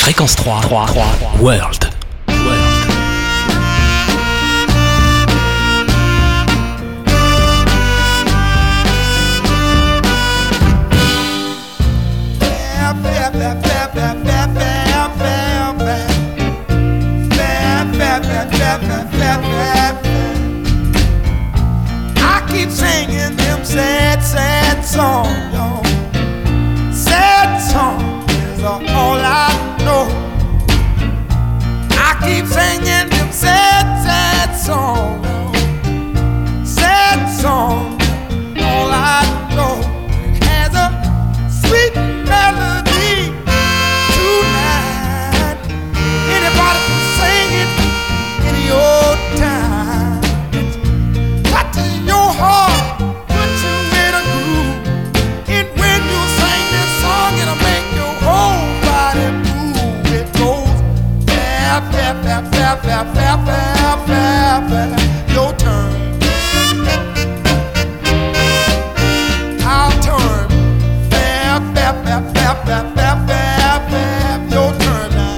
Fréquence 3, World. I keep singing them sad songs, y'all. Sad song is all I know. I keep singing them sad songs, y'all. Sad song, all I know. It has a sweet melody tonight. Anybody can sing it any old time. Cut to your heart, put you in a groove. And when you sing this song, it'll make your whole body move. It goes fap, fap, fap, fap, fap, fap, fap, fap, fap. Your turn. I'll turn. Fap, fap, fap, fap, fap, fap, fap, fap. Your turn now.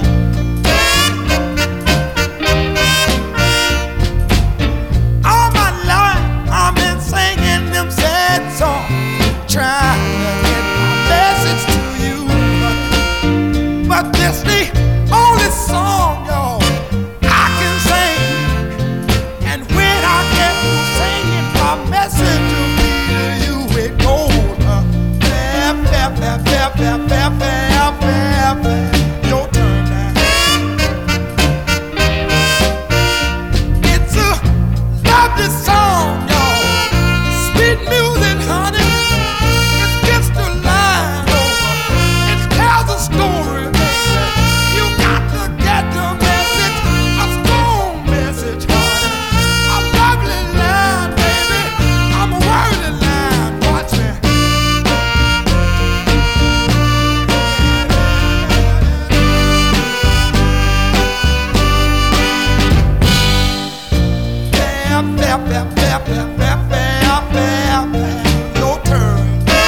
All my life I've been singing them sad songs, trying to get my message to you. But this the only song, y'all, I can sing. And when I get to singing, my message will be to you. It goes fap, fap, fap, fap, fap, fap, fap, fap, fap. Your turn now. It's a lovely song, y'all. Sweet music, honey. It gets the line over. It tells a story, baby. You got to get the message. A strong message, honey. A lovely line, baby. I'm a worthy line. Watch me. Fap, fap, fap, fap, fap, fap, fap, fap. Your turn.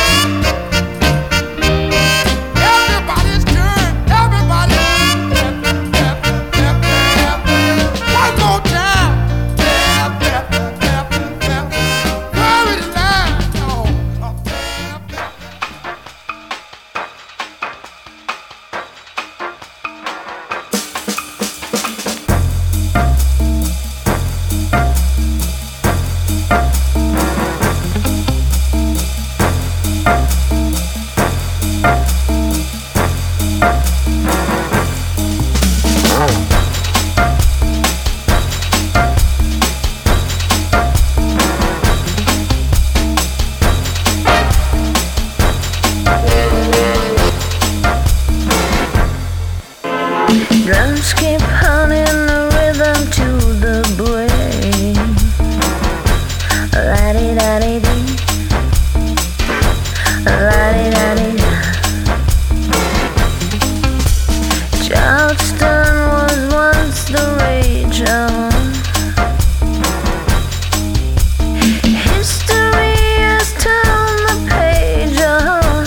Everybody's turn. Everybody. Fap, fap, fap, fap, fap. One more time. Fap, fap, fap, fap, fap, fap. Worried line. Oh, fap, fap. Drums keep humming the rhythm to the brain. La-di-da-di-dee, la-di-da-di-da. Charleston was once the rage on. History has turned the page on.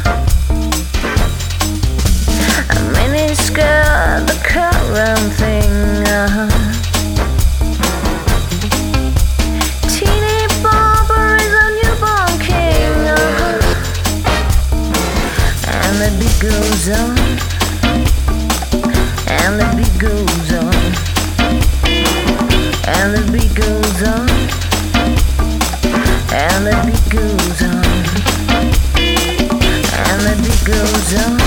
A miniskirt, the current thing. Teeny Bopper is a newborn king. And the beat goes on. And the beat goes on. And the beat goes on. And the beat goes on. And the beat goes on.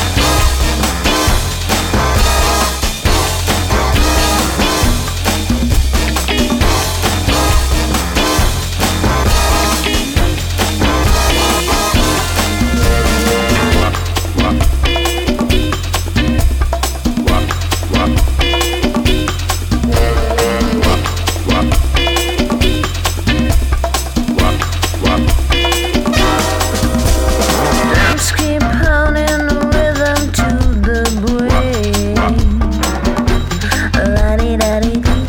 Drums keep pounding the rhythm to the brain. La-di-da-di-dee,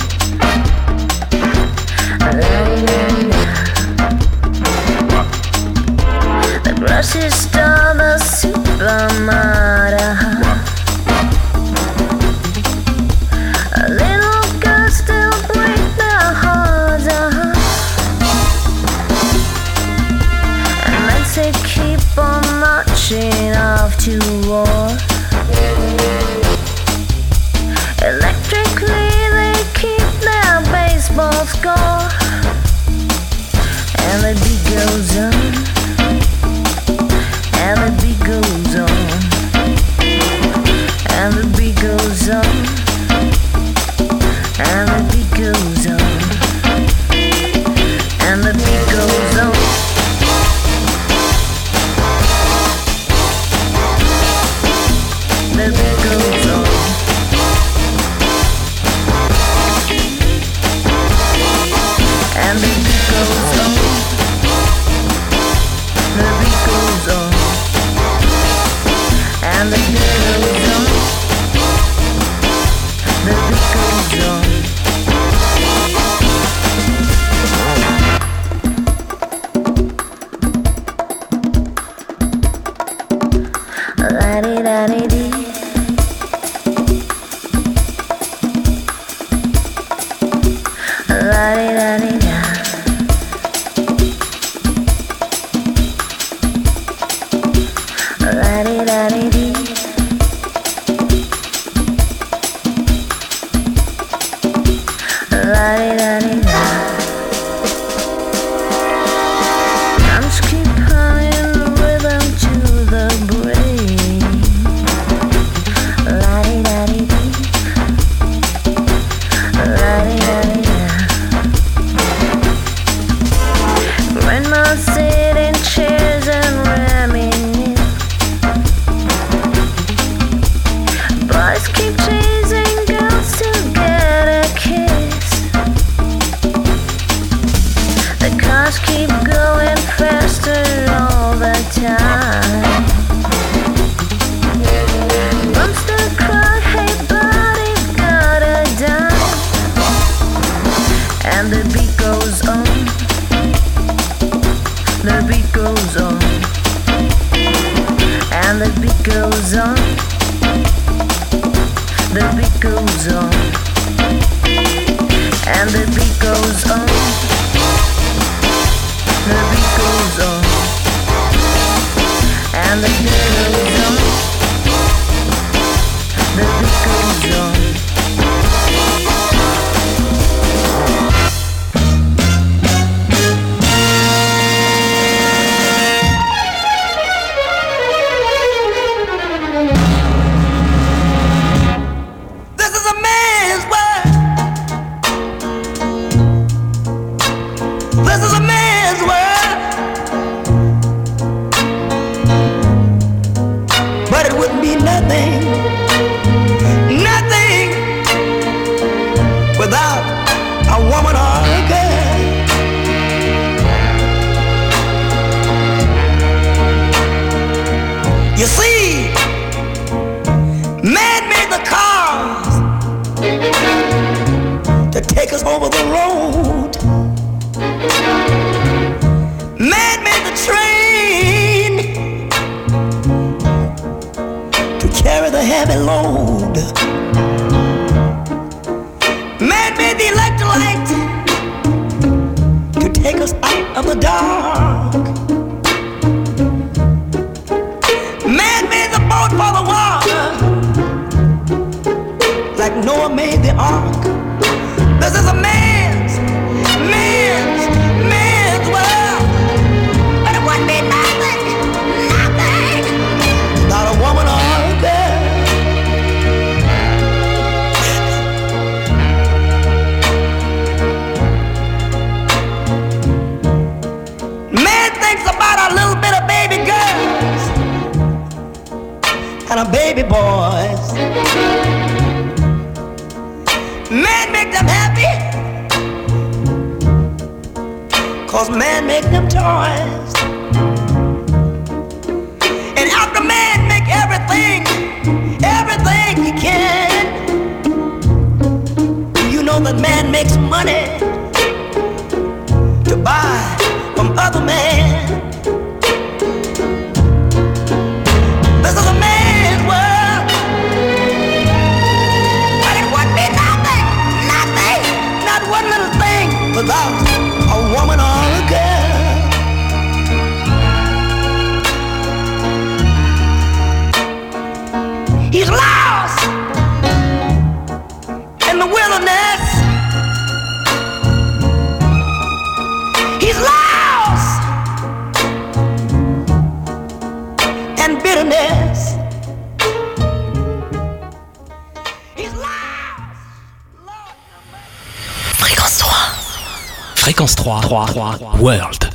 la-di-da-di-da. The grocery store, the supermarket. they keep on marching off to war. Electrically they keep their baseball score. And the beat goes on. And the beat goes on. And the beat goes on. And the beat goes on. And the beat goes on. The beat goes on. And the beat goes on. The beat goes on. And the beat goes on. The beat goes on. La-di-da-di-dee. La-di-da-di-da. La-di-da-di-dee. La-di-da-di-da. I'm just keep humming the rhythm to the brain. La-di-da-di-dee. La-di-da-di-da. Grandma's sitting chairs and reminisce. Boys keep chasing girls to get a kiss. The cars keep going faster all the time. Monster cry, hey buddy, got a dime. And the beat goes on. The beat goes on. And the beat goes on. The beat goes on. And the beat goes on. The beat goes on. And the beat goes on. The beat goes on. This is a man's world. This is a man's world. But it wouldn't be nothing, nothing without a woman or a girl. You see, man made the cars to take us over the road. Man made the train to carry the heavy load. Man made the electric light to take us out of the dark. Man made the boat for the water, like Noah made the ark. This is a man's world. But it wouldn't be nothing, nothing, not a woman or a girl. Man thinks about a little bit of baby girls and a baby boys. Man make them happy, 'cause man make them toys. And after man make everything, everything he can, you know that man makes money to buy from other men. This is a man's world. But it wouldn't be nothing, nothing, not one little thing without a woman or a girl. happiness. Fréquence 3. Fréquence 3. World.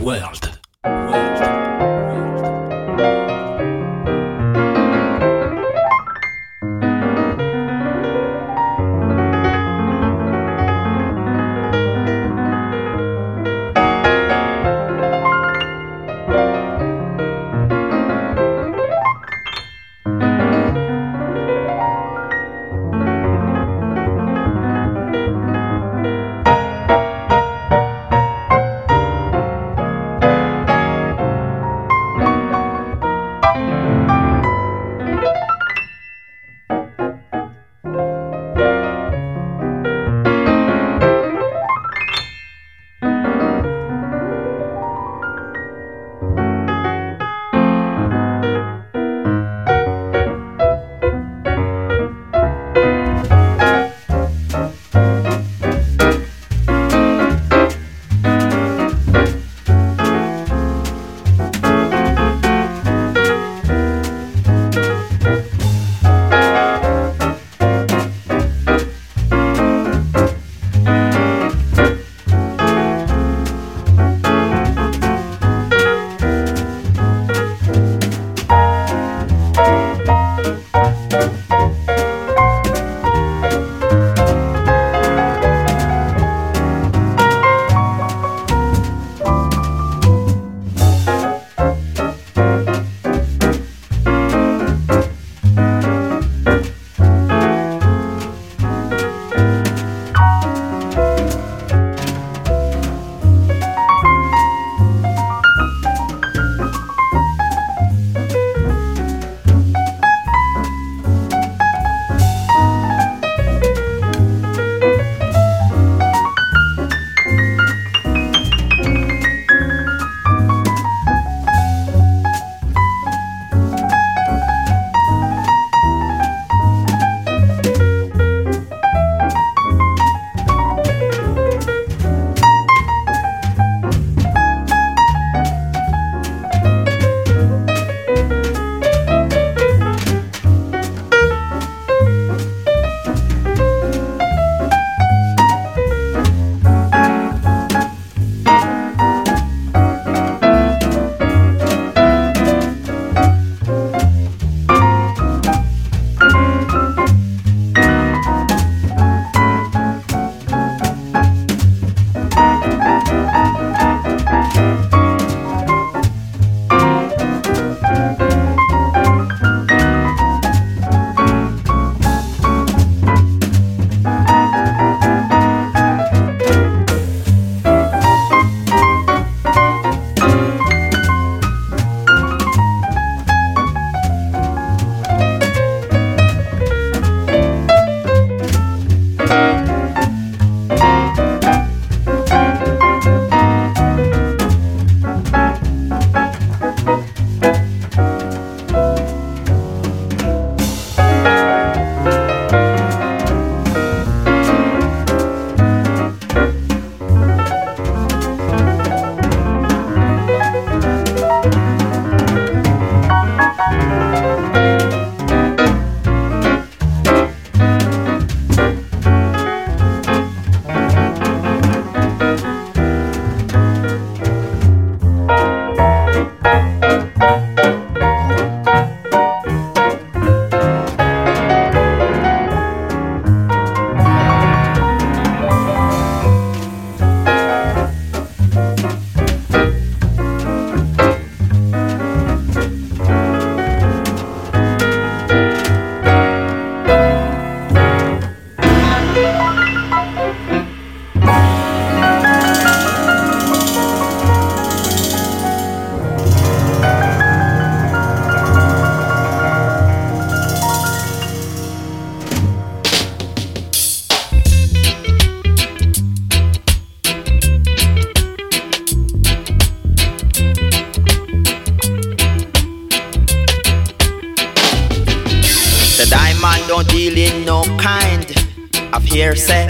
don't deal in no kind of hearsay.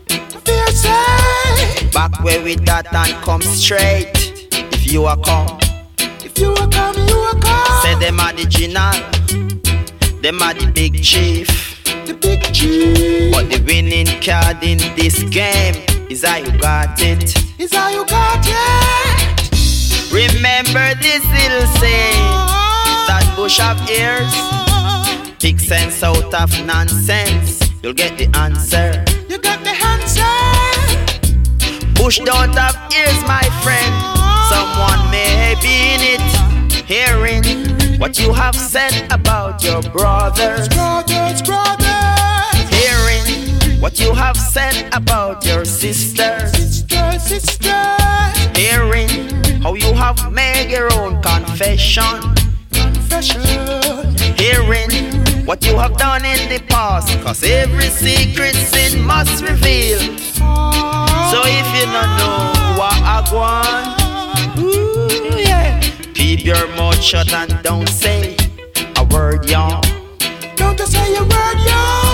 Back where with that and come straight. If you are come, you are come. say them are the general, them are the big chief. The big G. But the winning card in this game is how you got it. Is how you got it. Remember this little saying, that bush of ears, pick sense out of nonsense, you'll get the answer. You got the answer. Bush don't have ears, my friend. Someone may be in it, hearing what you have said about your brothers. Brothers, brothers. Hearing what you have said about your sisters. Sisters, sisters. Hearing how you have made your own confession. Confession. Hearing what you have done in the past, cause every secret sin must reveal. So if you don't know what I want, ooh, yeah, keep your mouth shut and don't say a word, y'all. Don't say a word, y'all.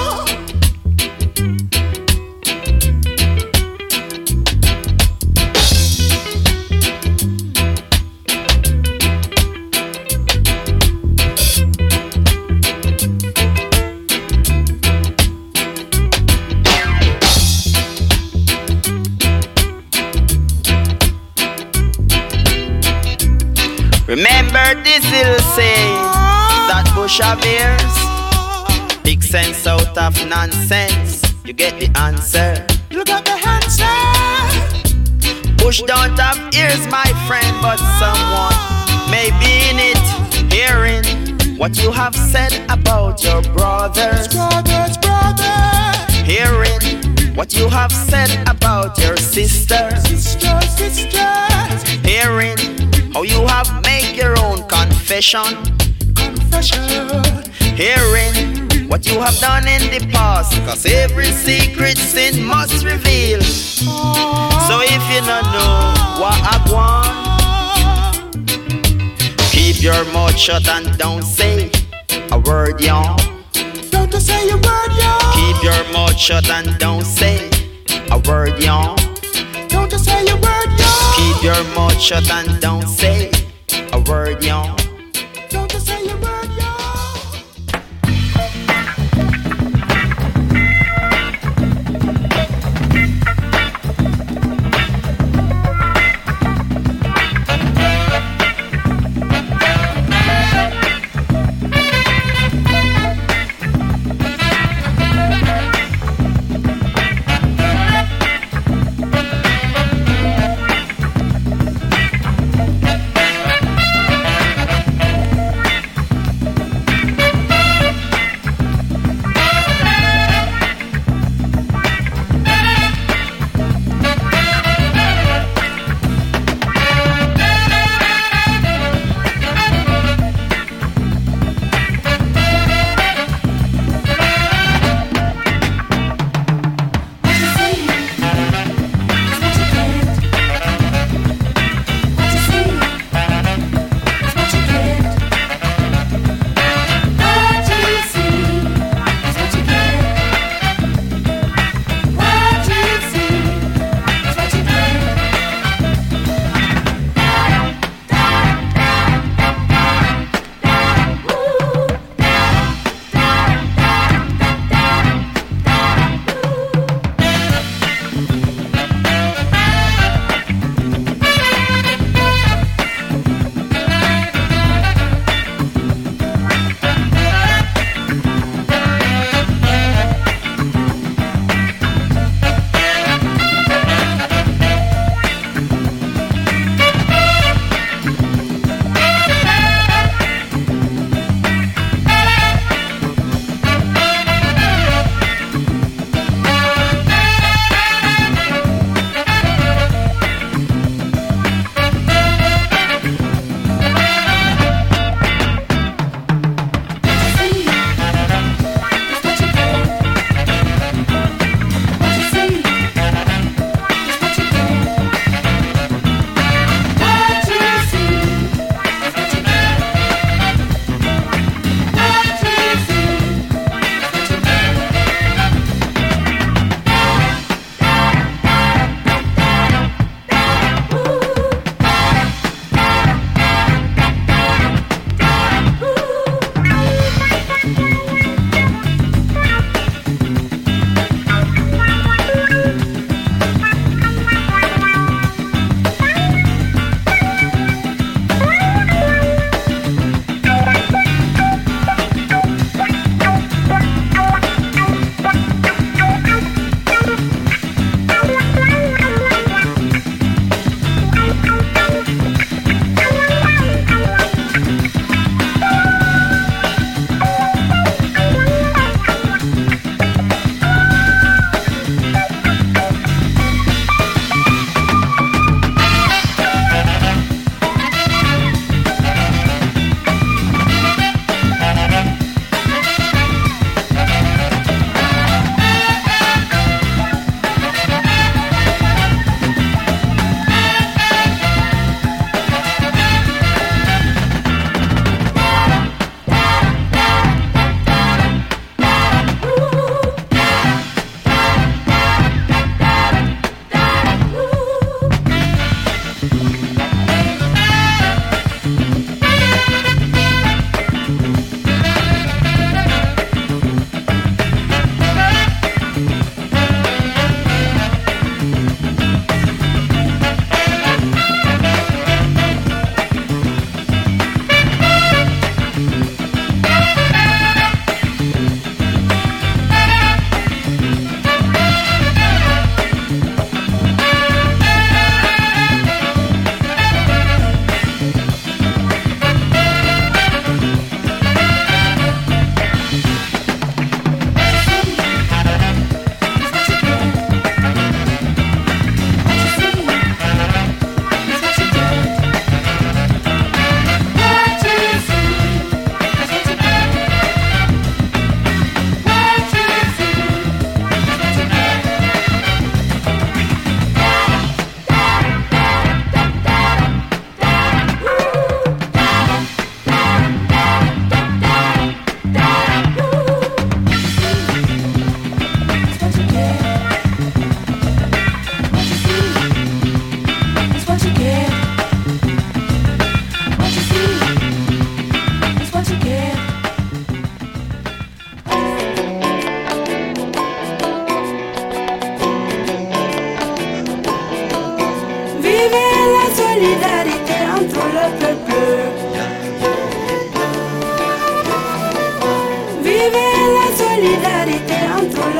Remember this little saying, that bush of ears, big sense out of nonsense, you get the answer. You got the answer. Bush don't have ears, my friend, but someone may be in it, hearing what you have said about your brothers. Brothers, brothers. Hearing what you have said about your sisters. Sisters, sisters. Hearing how you have made your own confession. Confession. Hearing what you have done in the past, cause every secret sin must reveal. So if you don't know what I want, keep your mouth shut and don't say a word, y'all. Don't say a word, y'all. Keep your mouth shut and don't say a word, y'all. Don't say a word, y'all. Keep your mouth shut and don't say a word, y'all. Don't say a word, y'all.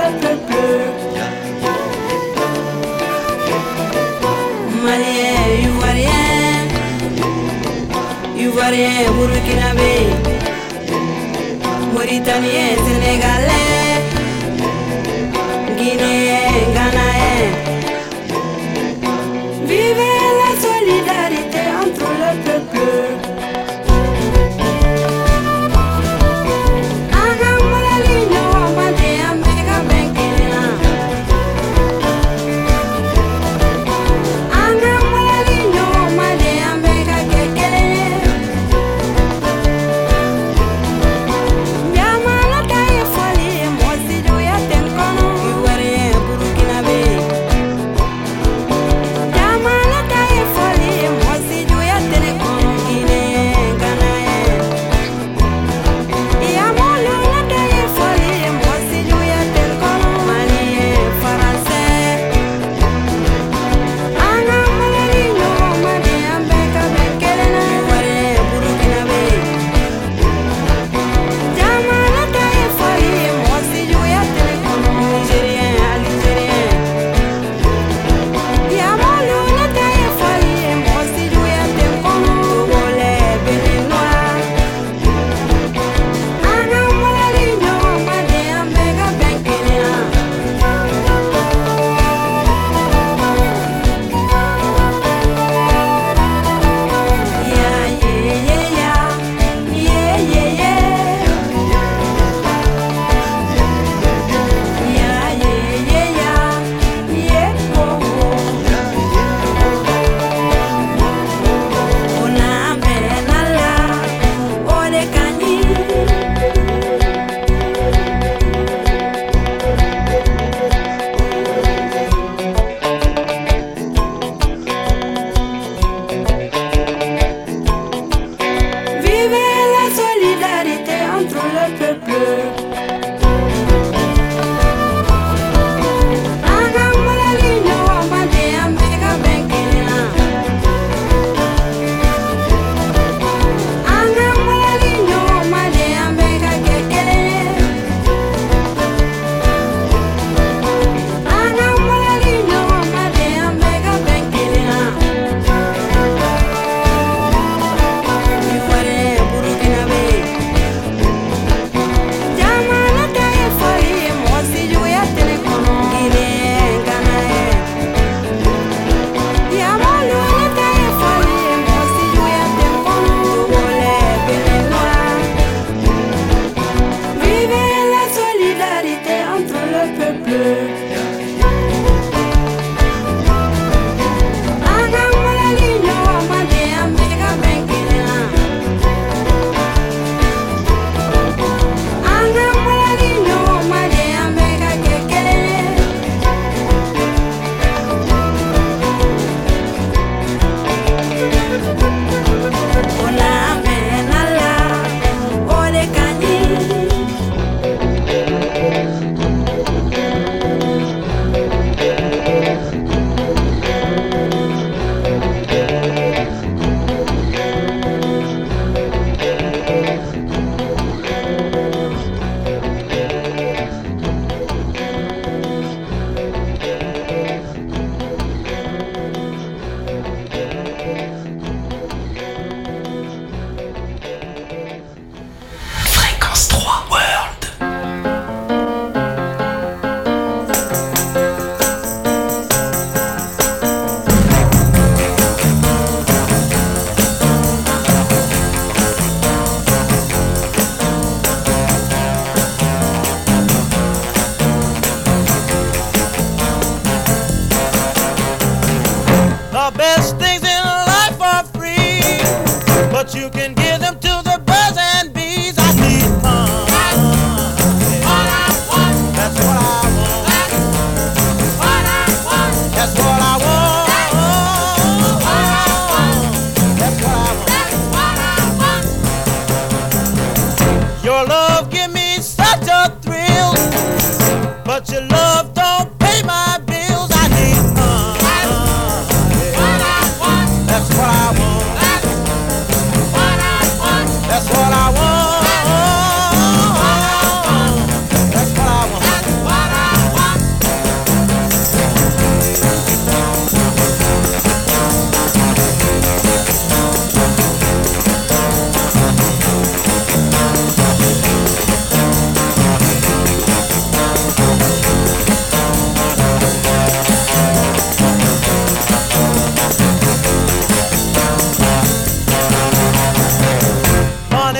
le peuple. Malien, Ivoirien, Burkinabé, Mauritanien, Sénégalais, Guinéen, Ghanaen. Vivez la solidarité entre le peuple.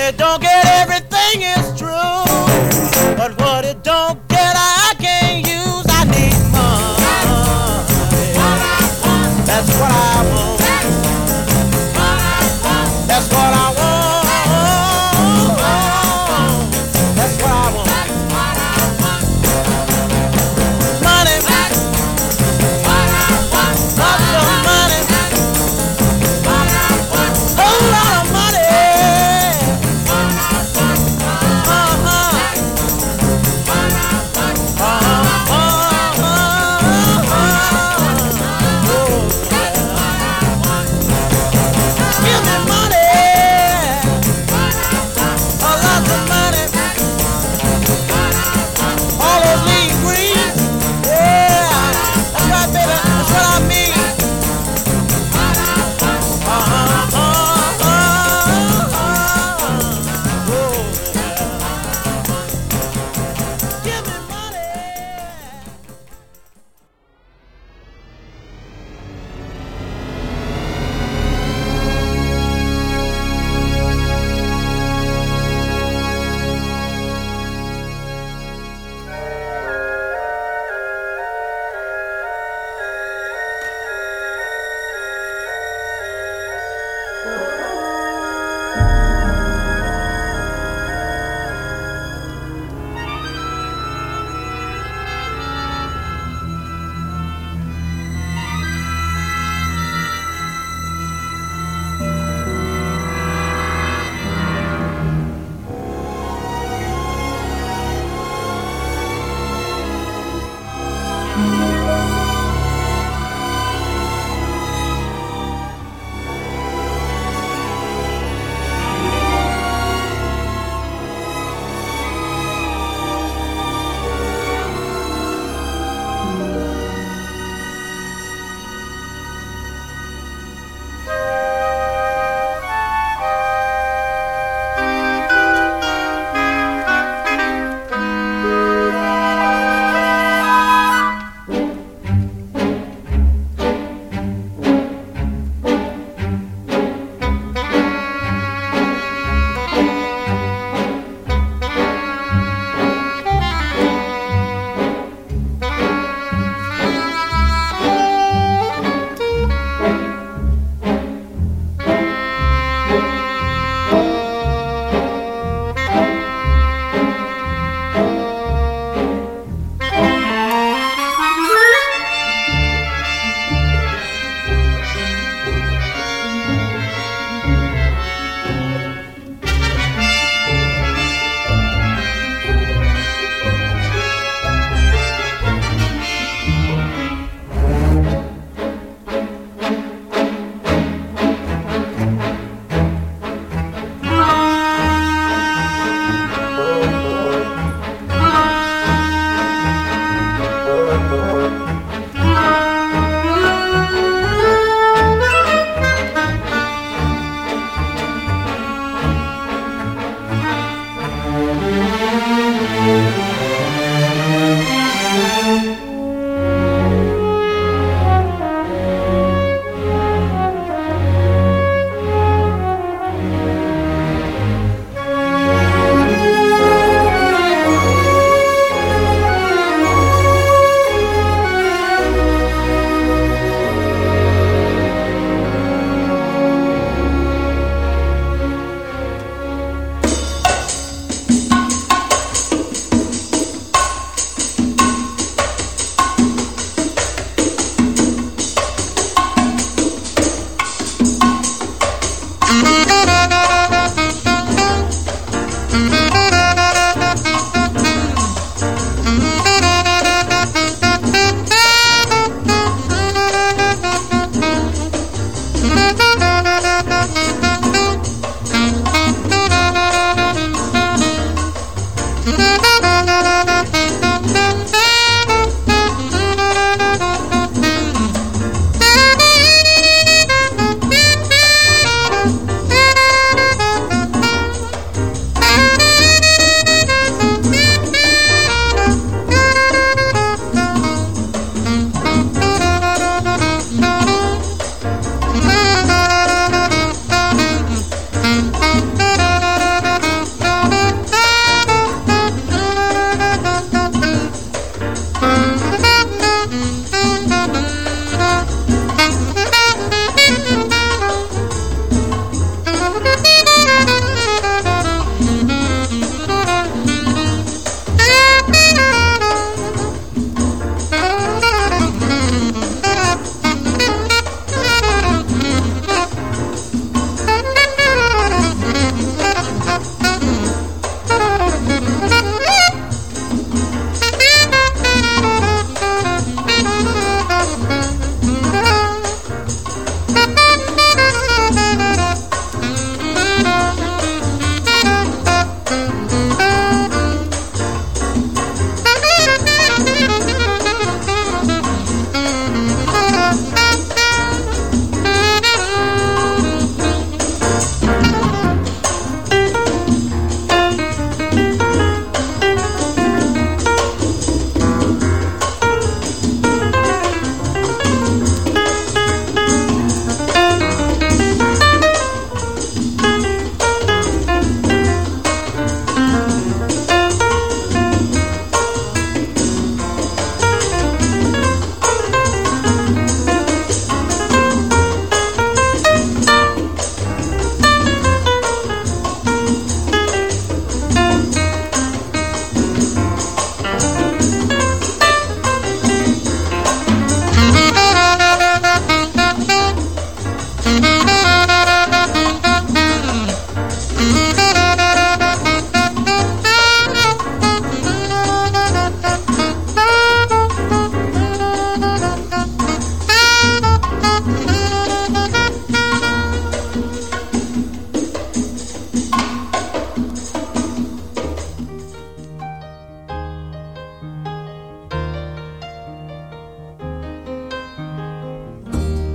it don't get everything is true, but what it don't get I can't use. I need money. That's what I want. That's what I want. That's what I want. Money. Lots of money. Whole lot of money.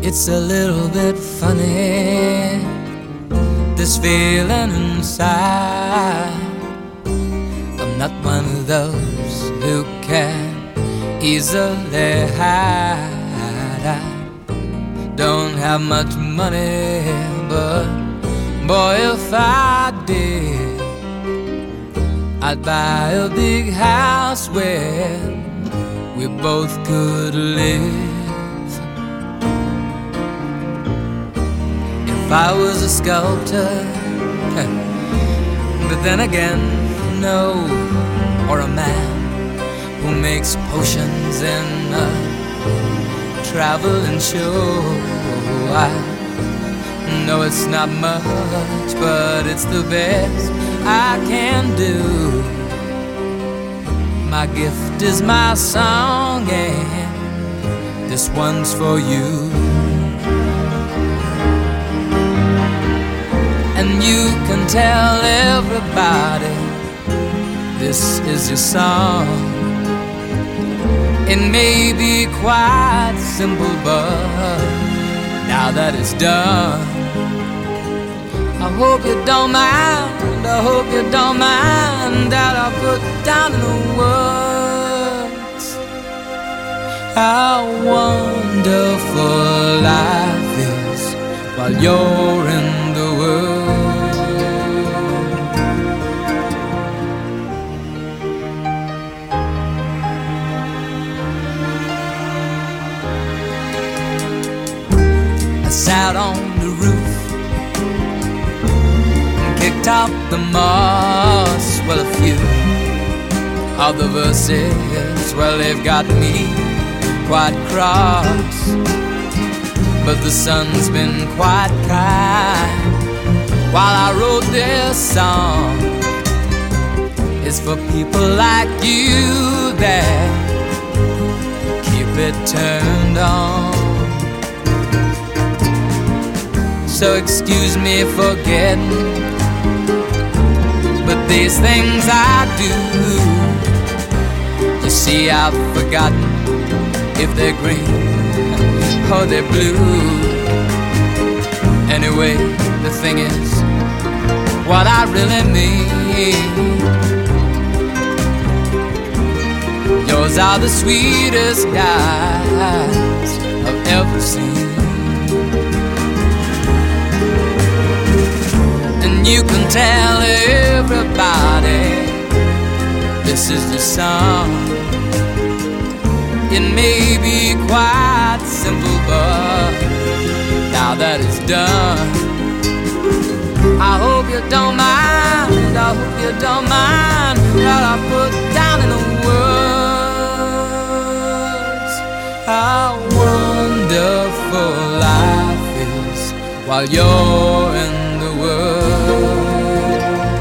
It's a little bit funny, this feeling inside. I'm not one of those who can easily hide. I don't have much money, but boy, if I did, I'd buy a big house where we both could live. If I was a sculptor, but then again, no, or a man who makes potions in a traveling show. I know it's not much, but it's the best I can do. My gift is my song, and this one's for you. And you can tell everybody this is your song. It may be quite simple, but now that it's done, I hope you don't mind, I hope you don't mind that I put down in the words how wonderful life is while you're in the world. I sat on the roof and kicked out the moss. Well, a few of the verses, well, they've got me quite cross. But the sun's been quite kind while I wrote this song. It's for people like you that keep it turned on. So excuse me for getting, but these things I do, you see, I've forgotten if they're green or they're blue. Anyway, the thing is, what I really mean, yours are the sweetest eyes I've ever seen. And you can tell everybody this is the song. It may be quite simple, but now that it's done, I hope you don't mind, I hope you don't mind that I put down in the words how wonderful life is while you're in the world.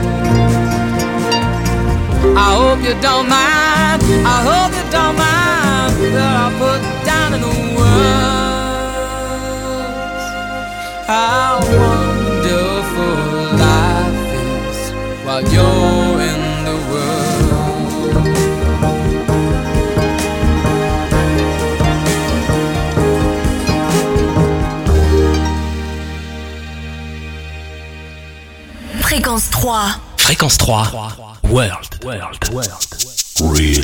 I hope you don't mind, I hope you don't mind that I put down in the words how wonderful life is while you're in the world. Fréquence 3. Fréquence 3. World. Relax.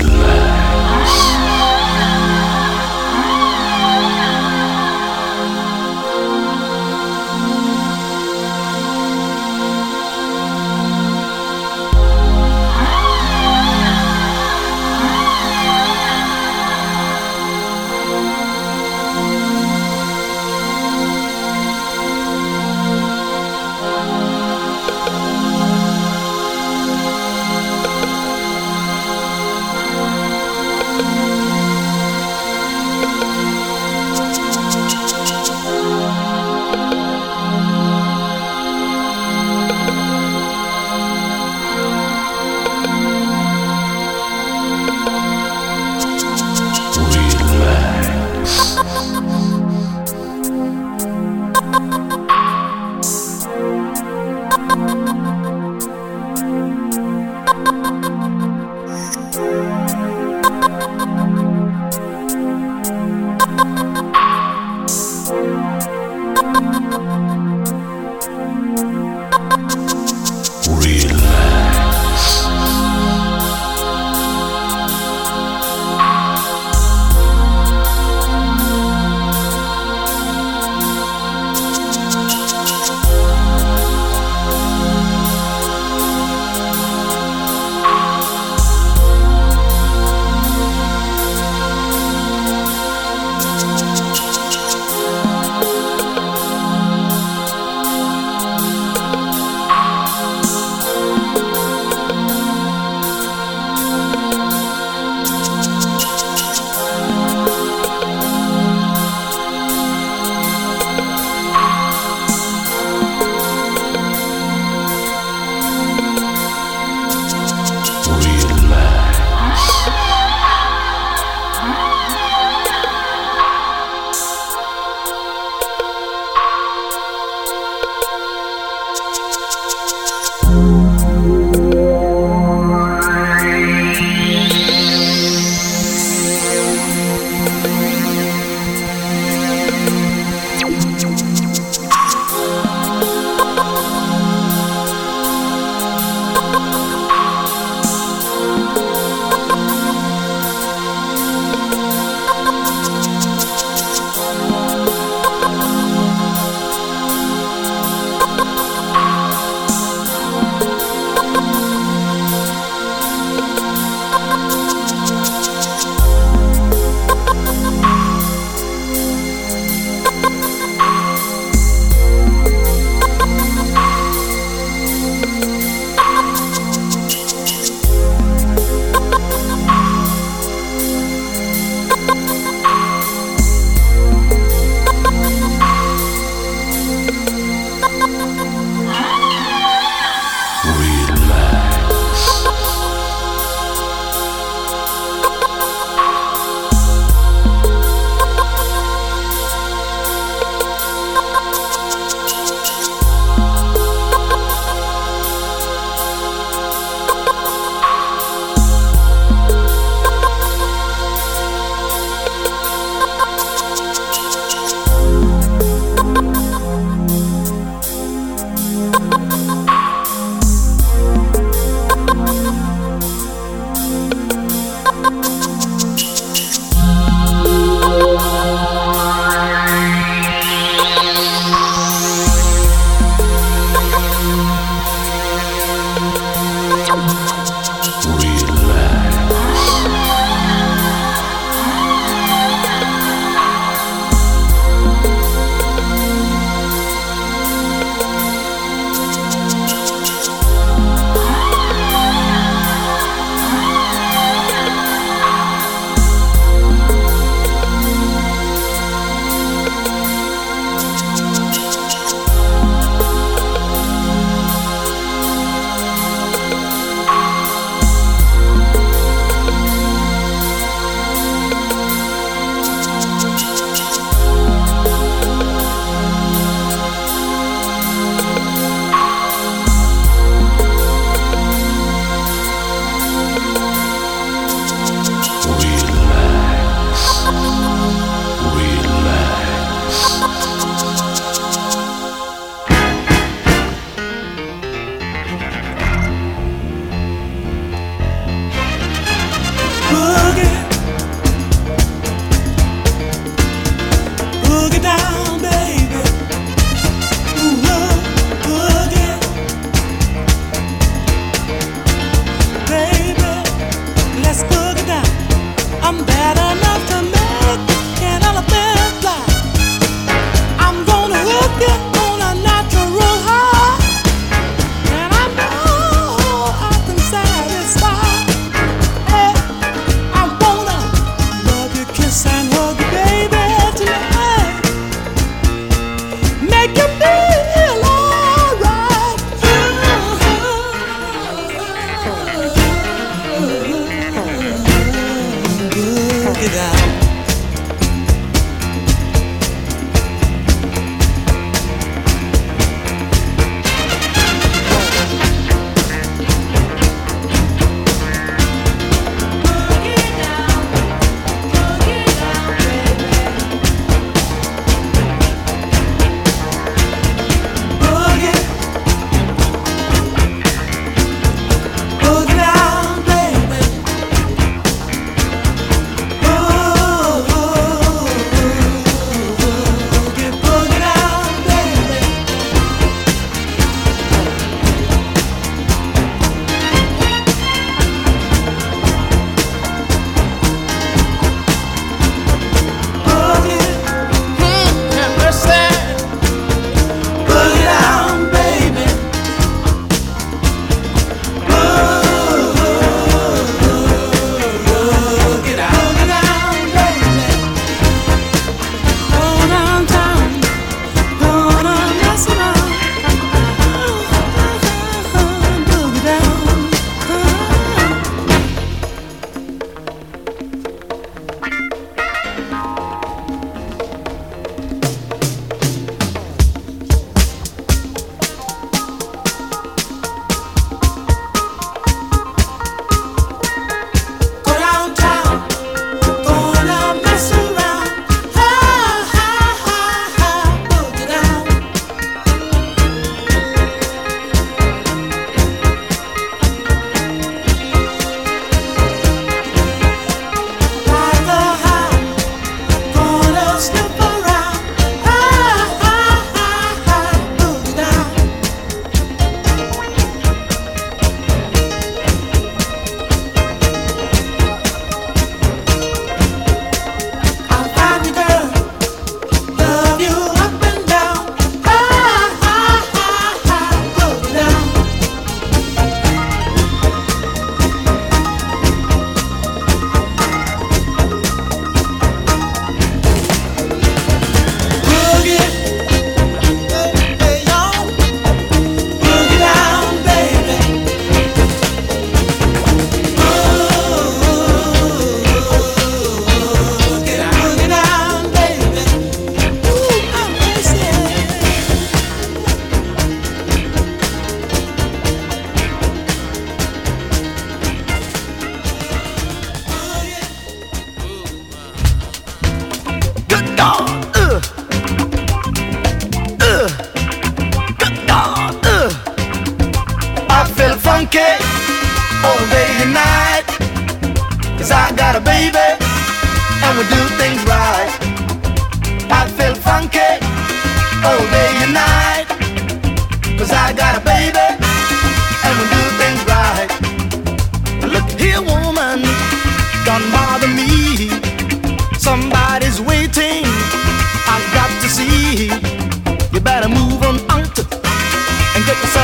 'Cause I got a baby, and we do things right.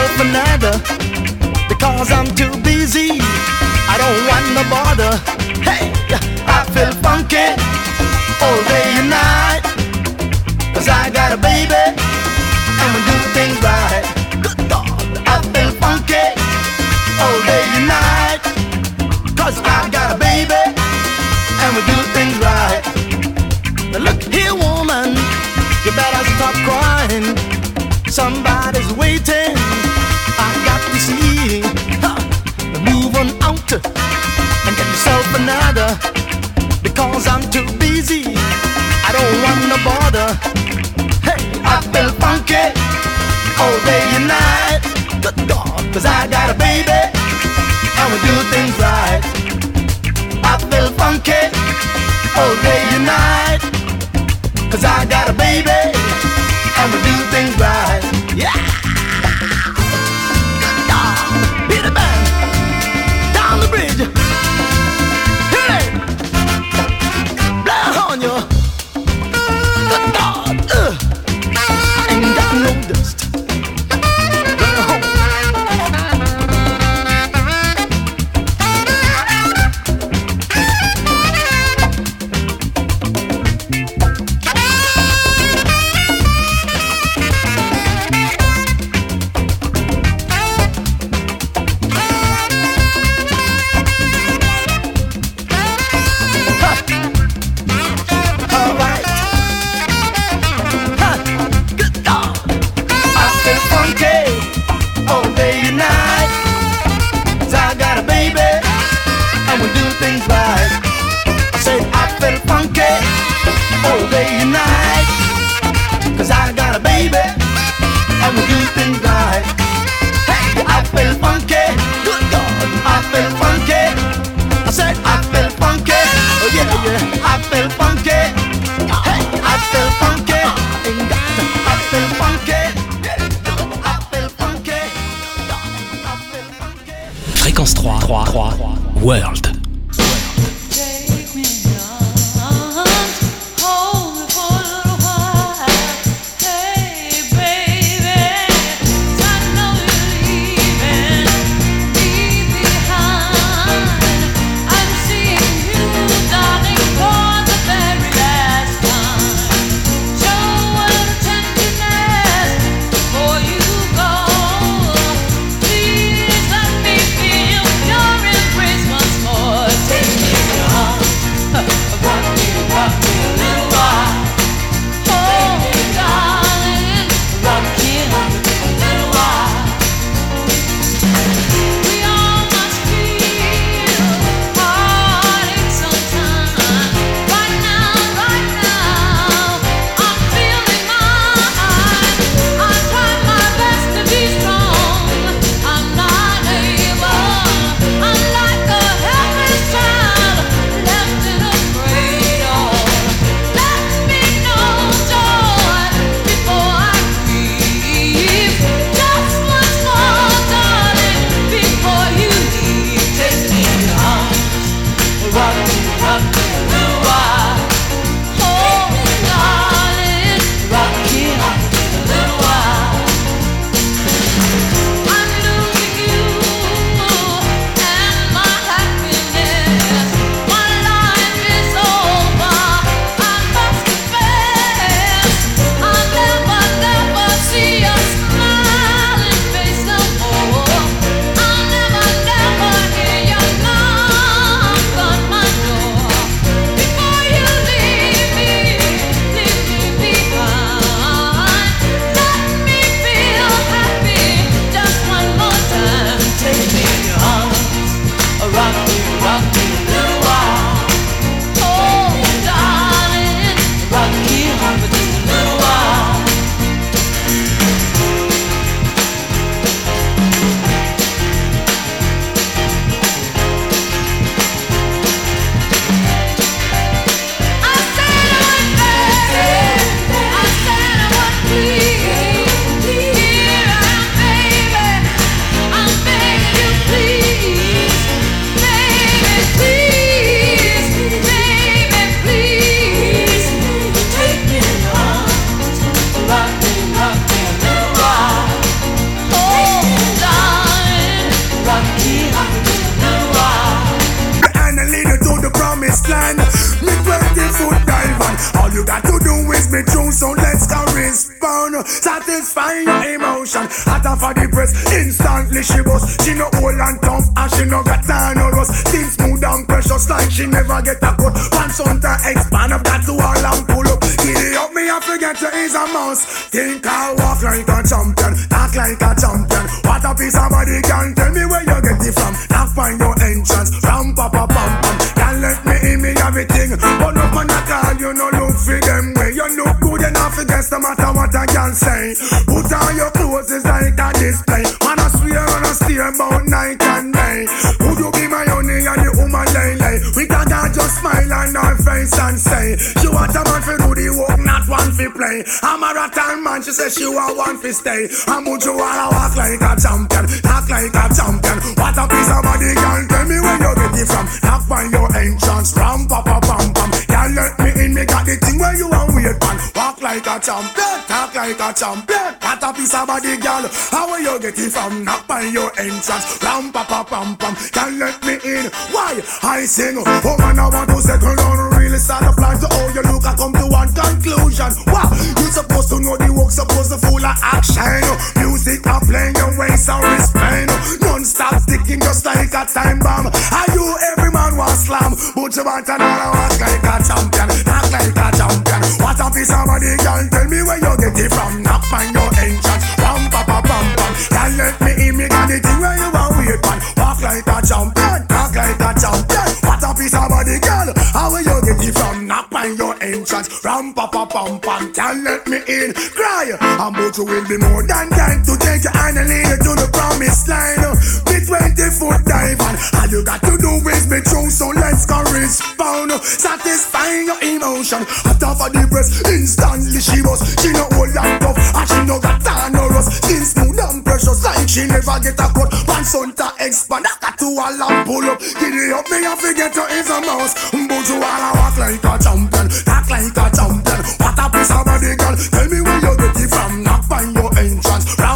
yourself another, because I'm too busy. I don't want no bother. Hey, I feel funky all day and night, 'cause I got a baby and we do things right. Good God, I feel funky all day and night, 'cause I got a baby and we do things right. Now look here, woman, you better stop crying. Somebody's waiting. I got to see. Move on out and get yourself another, because I'm too busy. I don't want no bother. Hey, I feel funky all day and night. Good God, 'cause I got a baby and we do things right. I feel funky all day and night, 'cause I got a baby and we do things right. Yeah. Hit the band down the bridge. Hit it. Blow on you. Good God. Ain't got no dust. Blow home. All day and night, 'cause I got a baby and we do things right. Hey, I feel funky, good God, I feel funky. I said I feel funky, oh yeah, yeah, I feel funky. Hey, I feel funky, I feel funky, I feel funky, I feel funky. Fréquence 3, World. Please let me feel your embrace once more. And I lead you to the promised land. Me 20-foot dive on. All you got to do is be true, so let's go respond. Satisfy your emotion. Hotter for the press, instantly she was. She no old and tough, and she no got time no rust. Skin smooth and precious like she never get a cut. Pants on to expand, I've got to all and pull up. Giddy up me, I forget to is a mouse. Think I walk like a champion, talk like a champion. What a piece of body can tell me where you get it from. Now find your entrance, ram pa pa pam pam. Can't let me in me everything. But up on a call, you no look for them way. You look good enough against no matter what I can say. Put on your clothes, it's like a display. Man, I swear on a steer about night and day. Would you be my honey and the woman lay? We can just smile on our face and say, she want a man for do the work, not one for play. I'm a rattan man, she says she want one for stay. I'm would you wanna walk like a champion, act like a champion. What a piece of body, girl, tell me where you get it from. Knock on your entrance, ram pa pa pam pam. Can't let me in, me got the thing where you want wait man. Walk like a champion, talk like a champion. What a piece of body, girl, how will you get it from? Knock on your entrance, ram pa pa pam pam. Can't let me in, why? I sing, oh man, I want to settle down, really start to plan to how you look, I come to one conclusion. Wow, you supposed to know the work, supposed to full of action. Music are playing your ways and respect. Non-stop sticking just like a time bomb. Are you every man want slam? But you want another walk like a champion, act like a champion. What a piece of body, girl, tell me where you get it from. Knock on your entrance, ram pa pa pam pam. Can't let me in, me got the thing where you want wait man. Walk like a champion, talk like a champion. What a piece of body, girl, how will you get it from? Knock on your entrance, ram pa pa pam pam. Can't let me in, cry. I'm but you will be more than kind to take your hand and lead you to the promised line. Be 20-foot dive on. All you got to do is be true, so let's go respond. Satisfying your emotion. After for the breast, instantly she was. She no old and tough, and she no got time no rust. Skin smooth and precious like she never get a cut. Pants on to expand, I got to all and pull up. Giddy up me, I forget to is a mouse. But you wanna walk like a champion,